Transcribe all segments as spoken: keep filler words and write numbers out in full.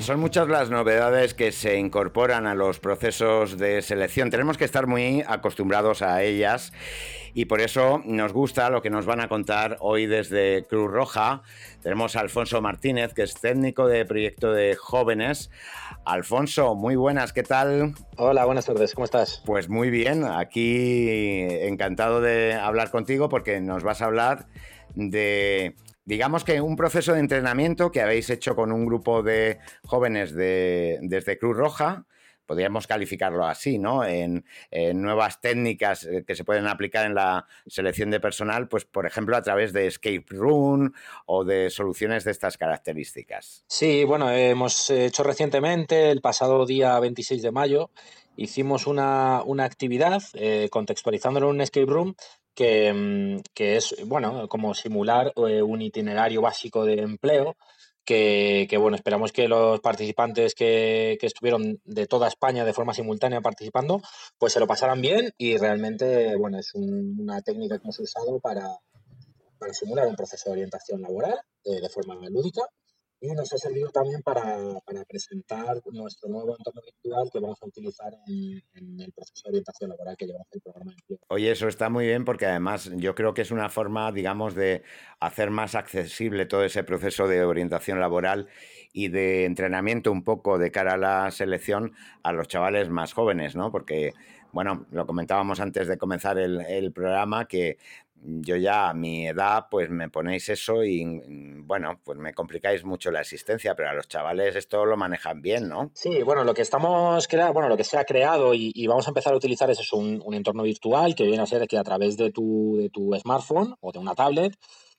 son muchas las novedades que se incorporan a los procesos de selección. Tenemos que estar muy acostumbrados a ellas y por eso nos gusta lo que nos van a contar hoy desde Cruz Roja. Tenemos a Alfonso Martínez, que es técnico de proyecto de jóvenes. Alfonso, muy buenas, ¿qué tal? Hola, buenas tardes, ¿cómo estás? Pues muy bien, aquí encantado de hablar contigo porque nos vas a hablar de, digamos que un proceso de entrenamiento que habéis hecho con un grupo de jóvenes de, desde Cruz Roja, podríamos calificarlo así, ¿no? En, en nuevas técnicas que se pueden aplicar en la selección de personal, pues por ejemplo a través de escape room o de soluciones de estas características. Sí, bueno, hemos hecho recientemente, el pasado día veintiséis de mayo, hicimos una, una actividad eh, contextualizándolo en un escape room que, mm, que es, bueno, como simular eh, un itinerario básico de empleo que, que, bueno, esperamos que los participantes que, que estuvieron de toda España de forma simultánea participando, pues se lo pasaran bien y realmente, bueno, es un- una técnica que hemos usado para, para simular un proceso de orientación laboral eh, de forma lúdica. Y nos ha servido también para, para presentar nuestro nuevo entorno virtual que vamos a utilizar en, en el proceso de orientación laboral que llevamos en el programa de empleo. Oye, eso está muy bien porque además yo creo que es una forma, digamos, de hacer más accesible todo ese proceso de orientación laboral y de entrenamiento un poco de cara a la selección a los chavales más jóvenes, ¿no? Porque, bueno, lo comentábamos antes de comenzar el, el programa, que yo ya a mi edad pues me ponéis eso y, bueno, pues me complicáis mucho la existencia, pero a los chavales esto lo manejan bien, ¿no? Sí, bueno, lo que estamos crea bueno, lo que se ha creado y, y vamos a empezar a utilizar es eso, un, un entorno virtual que viene a ser que a través de tu, de tu smartphone o de una tablet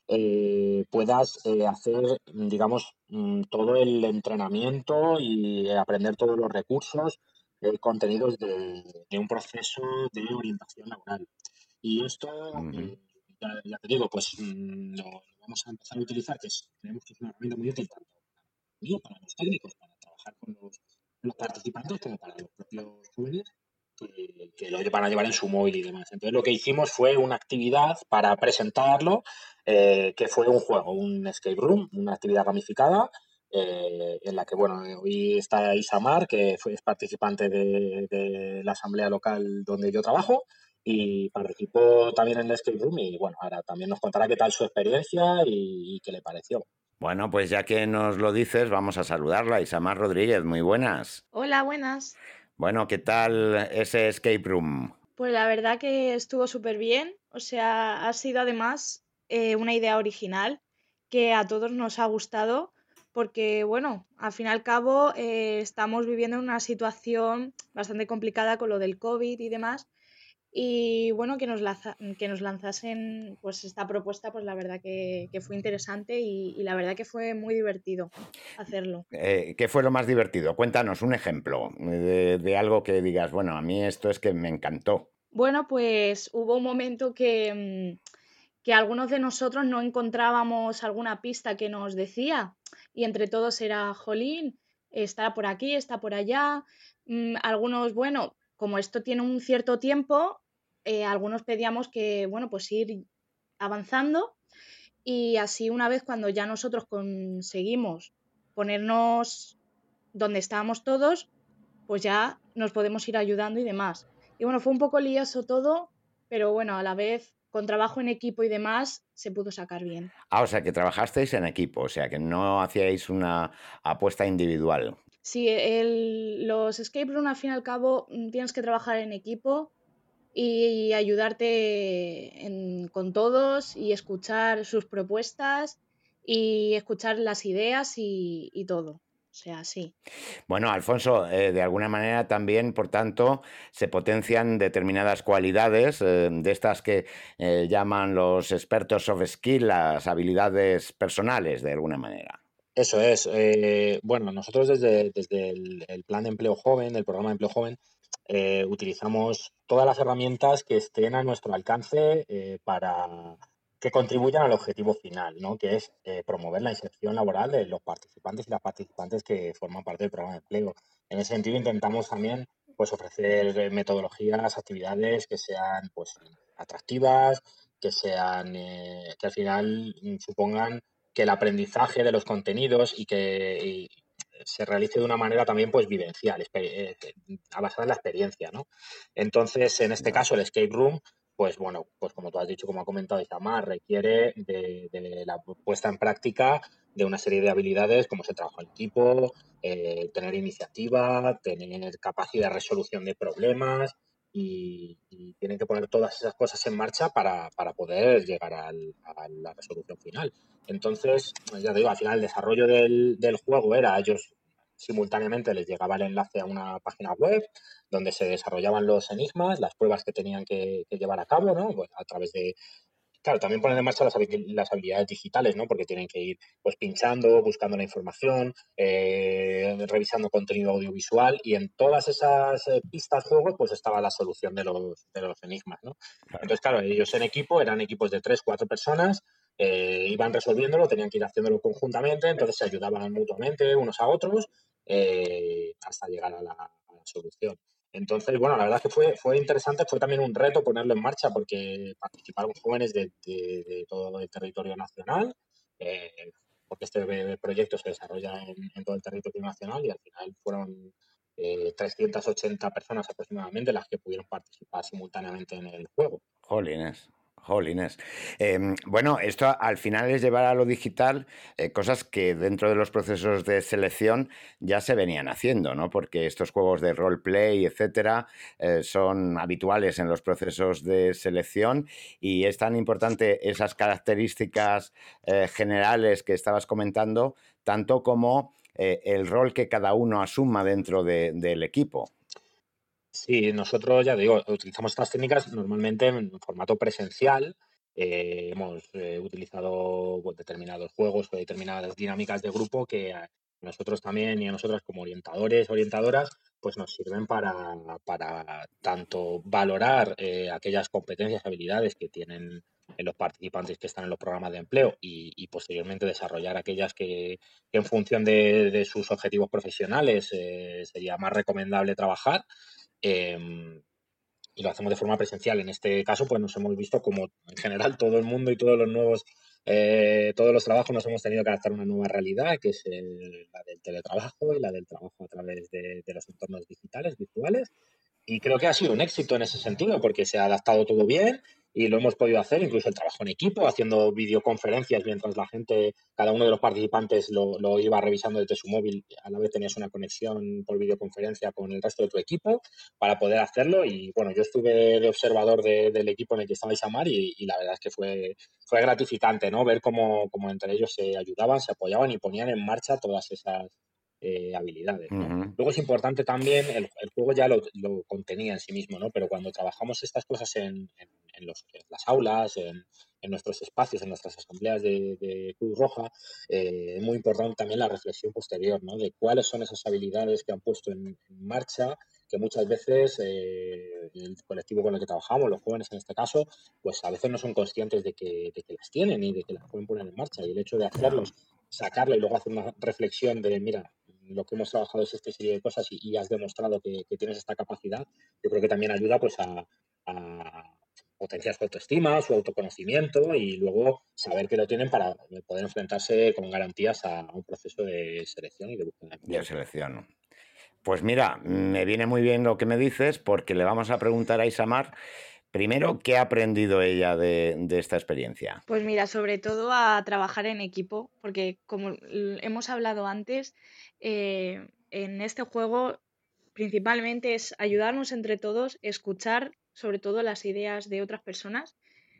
eh, puedas eh, hacer, digamos, mm, todo el entrenamiento y aprender todos los recursos, eh, contenidos de, de un proceso de orientación laboral. Y esto, Ujú. eh, ya, ya te digo, pues mm, lo, lo vamos a empezar a utilizar, que es, creemos que es una herramienta muy útil tanto mío, para los técnicos, para trabajar con los, los participantes, como para los propios jóvenes que, que lo van a llevar en su móvil y demás. Entonces lo que hicimos fue una actividad para presentarlo, eh, que fue un juego, un escape room, una actividad gamificada, eh, en la que, bueno, hoy está Isamar, que fue, es participante de, de la asamblea local donde yo trabajo, y participó también en el escape room y, bueno, ahora también nos contará qué tal su experiencia y, y qué le pareció. Bueno, pues ya que nos lo dices, vamos a saludarla. Isamar Rodríguez, muy buenas. Hola, buenas. Bueno, ¿qué tal ese escape room? Pues la verdad que estuvo súper bien. O sea, ha sido además eh, una idea original que a todos nos ha gustado porque, bueno, al fin y al cabo eh, estamos viviendo una situación bastante complicada con lo del COVID y demás. Y bueno, que nos, lanza- que nos lanzasen pues esta propuesta, pues la verdad que, que fue interesante y, y la verdad que fue muy divertido hacerlo. Eh, ¿qué fue lo más divertido? Cuéntanos un ejemplo de, de algo que digas, bueno, a mí esto es que me encantó. Bueno, pues hubo un momento que, mm, que algunos de nosotros no encontrábamos alguna pista que nos decía y entre todos era, jolín, está por aquí, está por allá. Mm, algunos, bueno, como esto tiene un cierto tiempo, eh, algunos pedíamos que, bueno, pues ir avanzando y así una vez cuando ya nosotros conseguimos ponernos donde estábamos todos, pues ya nos podemos ir ayudando y demás. Y bueno, fue un poco lioso todo, pero bueno, a la vez, con trabajo en equipo y demás, se pudo sacar bien. Ah, o sea, que trabajasteis en equipo, o sea, que no hacíais una apuesta individual. Sí, el- los escape room al fin y al cabo mm, tienes que trabajar en equipo y ayudarte en- con todos y escuchar sus propuestas y escuchar las ideas y, y todo. O sea, sí. Bueno, Alfonso, eh, de alguna manera también, por tanto, se potencian determinadas cualidades eh, de estas que eh, llaman los expertos soft skill, las habilidades personales, de alguna manera. Eso es. Eh, bueno, nosotros desde, desde el, el plan de empleo joven, el programa de empleo joven, eh, utilizamos todas las herramientas que estén a nuestro alcance eh, para que contribuyan al objetivo final, ¿no? Que es eh, promover la inserción laboral de los participantes y las participantes que forman parte del programa de empleo. En ese sentido, intentamos también pues, ofrecer eh, metodologías, actividades que sean pues, atractivas, que sean eh, que al final mm, supongan que el aprendizaje de los contenidos y que y se realice de una manera también pues vivencial, eh, basada en la experiencia, ¿no? Entonces, en este caso, el escape room, pues bueno, pues como tú has dicho, como ha comentado Isamar, requiere de, de la puesta en práctica de una serie de habilidades como es el trabajo en equipo, eh, tener iniciativa, tener capacidad de resolución de problemas y, y tienen que poner todas esas cosas en marcha para, para poder llegar al, a la resolución final. Entonces, ya te digo, al final el desarrollo del, del juego era ellos simultáneamente les llegaba el enlace a una página web donde se desarrollaban los enigmas, las pruebas que tenían que, que llevar a cabo, ¿no? Pues a través de, claro, también ponen en marcha las, las habilidades digitales, ¿no? Porque tienen que ir pues pinchando, buscando la información, eh, revisando contenido audiovisual y en todas esas eh, pistas juegos pues estaba la solución de los, de los enigmas, ¿no? Claro. Entonces, claro, ellos en equipo eran equipos de tres, cuatro personas, eh, iban resolviéndolo, tenían que ir haciéndolo conjuntamente, entonces se ayudaban mutuamente unos a otros eh, hasta llegar a la, a la solución. Entonces, bueno, la verdad es que fue, fue interesante, fue también un reto ponerlo en marcha porque participaron jóvenes de, de, de todo el territorio nacional, eh, porque este proyecto se desarrolla en, en todo el territorio nacional y al final fueron eh, trescientas ochenta personas aproximadamente las que pudieron participar simultáneamente en el juego. Jolines. Jolines. Eh, bueno, esto al final es llevar a lo digital eh, cosas que dentro de los procesos de selección ya se venían haciendo, ¿no? Porque estos juegos de roleplay, etcétera, eh, son habituales en los procesos de selección y es tan importante esas características eh, generales que estabas comentando, tanto como eh, el rol que cada uno asuma dentro de, del equipo. Sí, nosotros, ya digo, utilizamos estas técnicas normalmente en formato presencial. Eh, hemos eh, utilizado pues, determinados juegos o determinadas dinámicas de grupo que a nosotros también y a nosotras como orientadores, orientadoras, pues nos sirven para, para tanto valorar eh, aquellas competencias, habilidades que tienen en los participantes que están en los programas de empleo y, y posteriormente desarrollar aquellas que, que en función de, de sus objetivos profesionales eh, sería más recomendable trabajar. Eh, y lo hacemos de forma presencial. En este caso, pues nos hemos visto como en general todo el mundo y todos los nuevos, eh, todos los trabajos nos hemos tenido que adaptar a una nueva realidad, que es el, la del teletrabajo y la del trabajo a través de, de los entornos digitales, virtuales. Y creo que ha sido un éxito en ese sentido, porque se ha adaptado todo bien y lo hemos podido hacer, incluso el trabajo en equipo, haciendo videoconferencias mientras la gente, cada uno de los participantes lo, lo iba revisando desde su móvil. A la vez tenías una conexión por videoconferencia con el resto de tu equipo para poder hacerlo. Y bueno, yo estuve de observador de, del equipo en el que estaba Isamar y, y la verdad es que fue, fue gratificante, ¿no? Ver cómo, cómo entre ellos se ayudaban, se apoyaban y ponían en marcha todas esas eh, habilidades, ¿no? Uh-huh. Luego es importante también, el, el juego ya lo, lo, contenía en sí mismo, ¿no? Pero cuando trabajamos estas cosas en, en, en, los, en las aulas, en, en, nuestros espacios, en nuestras asambleas de, de Cruz Roja, eh, es muy importante también la reflexión posterior, ¿no? De cuáles son esas habilidades que han puesto en, en marcha, que muchas veces eh, el colectivo con el que trabajamos, los jóvenes en este caso, pues a veces no son conscientes de que, de que las tienen y de que las pueden poner en marcha. Y el hecho de hacerlos, sacarlo y luego hacer una reflexión de, mira, lo que hemos trabajado es esta serie de cosas y, y has demostrado que, que tienes esta capacidad, yo creo que también ayuda pues a, a potenciar su autoestima, su autoconocimiento y luego saber que lo tienen para poder enfrentarse con garantías a un proceso de selección y de búsqueda de empleo. De selección. Pues mira, me viene muy bien lo que me dices porque le vamos a preguntar a Isamar primero qué ha aprendido ella de, de esta experiencia. Pues mira, sobre todo a trabajar en equipo, porque como hemos hablado antes, eh, en este juego principalmente es ayudarnos entre todos, escuchar sobre todo las ideas de otras personas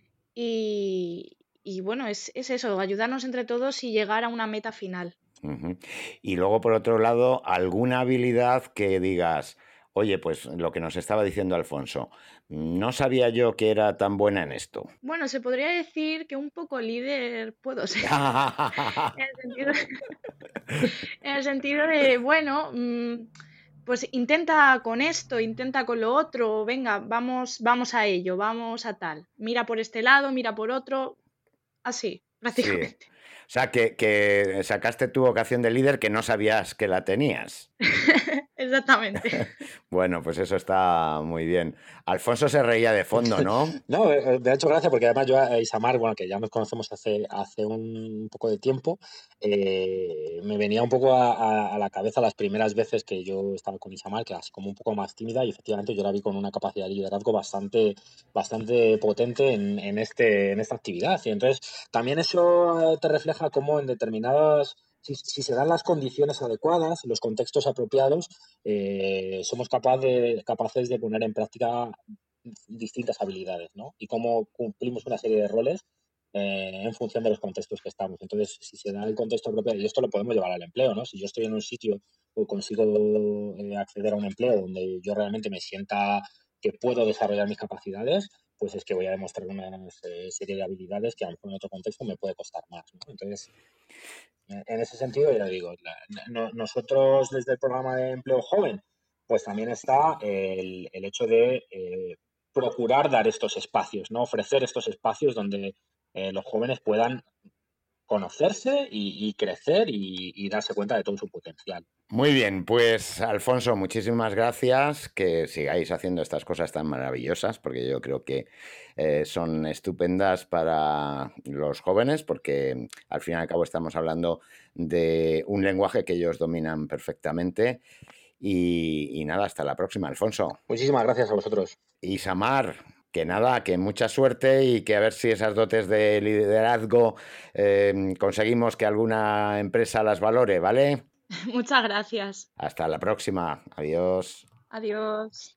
y, y bueno, es, es eso, ayudarnos entre todos y llegar a una meta final. Uh-huh. Y luego, por otro lado, alguna habilidad que digas, oye, pues lo que nos estaba diciendo Alfonso, no sabía yo que era tan buena en esto. Bueno, se podría decir que un poco líder puedo ser. en, el sentido de, en el sentido de, bueno, mmm, pues intenta con esto, intenta con lo otro, venga, vamos, vamos a ello, vamos a tal. Mira por este lado, mira por otro, así, prácticamente. Sí. O sea, que, que sacaste tu vocación de líder que no sabías que la tenías. Exactamente. Bueno, pues eso está muy bien. Alfonso se reía de fondo, ¿no? No, eh, me ha hecho gracia porque además yo a Isamar, bueno, que ya nos conocemos hace, hace un poco de tiempo, eh, me venía un poco a, a- a la cabeza las primeras veces que yo estaba con Isamar, que era así como un poco más tímida y efectivamente yo la vi con una capacidad de liderazgo bastante, bastante potente en, en este, en esta actividad. Y entonces también eso eh, te refleja cómo en determinadas, si, si se dan las condiciones adecuadas, los contextos apropiados, eh, somos capaz de, capaces de poner en práctica distintas habilidades, ¿no? Y cómo cumplimos una serie de roles eh, en función de los contextos que estamos. Entonces, si se da el contexto propio, y esto lo podemos llevar al empleo, ¿no? Si yo estoy en un sitio o consigo eh, acceder a un empleo donde yo realmente me sienta que puedo desarrollar mis capacidades, pues es que voy a demostrar una eh, serie de habilidades que a lo mejor en otro contexto me puede costar más, ¿no? Entonces, eh, en ese sentido, ya digo, la- no- nosotros desde el programa de empleo joven, pues también está el, el hecho de eh, procurar dar estos espacios, ¿no? Ofrecer estos espacios donde eh, los jóvenes puedan conocerse y, y crecer y, y darse cuenta de todo su potencial. Muy bien, pues Alfonso, muchísimas gracias. Que sigáis haciendo estas cosas tan maravillosas, porque yo creo que eh, son estupendas para los jóvenes, porque al fin y al cabo estamos hablando de un lenguaje que ellos dominan perfectamente. Y, y nada, hasta la próxima, Alfonso. Muchísimas gracias a vosotros. Y Samar, que nada, que mucha suerte y que a ver si esas dotes de liderazgo eh, conseguimos que alguna empresa las valore, ¿vale? Muchas gracias. Hasta la próxima. Adiós. Adiós.